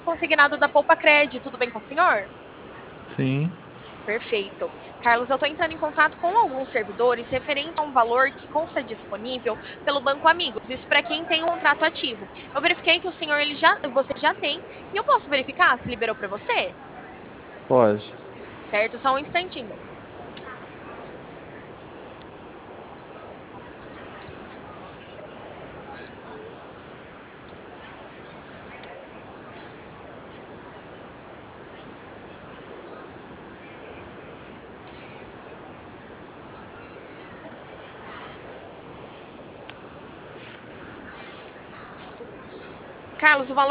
consignado da Poupa Cred. Tudo bem com o senhor? Sim. Perfeito. Carlos, eu estou entrando em contato com alguns servidores referente a um valor que consta disponível pelo Banco Amigos. Isso para quem tem um contrato ativo. Eu verifiquei que o senhor você já tem e eu posso verificar se liberou para você? Pode. Certo? Só um instantinho. Carlos, o valor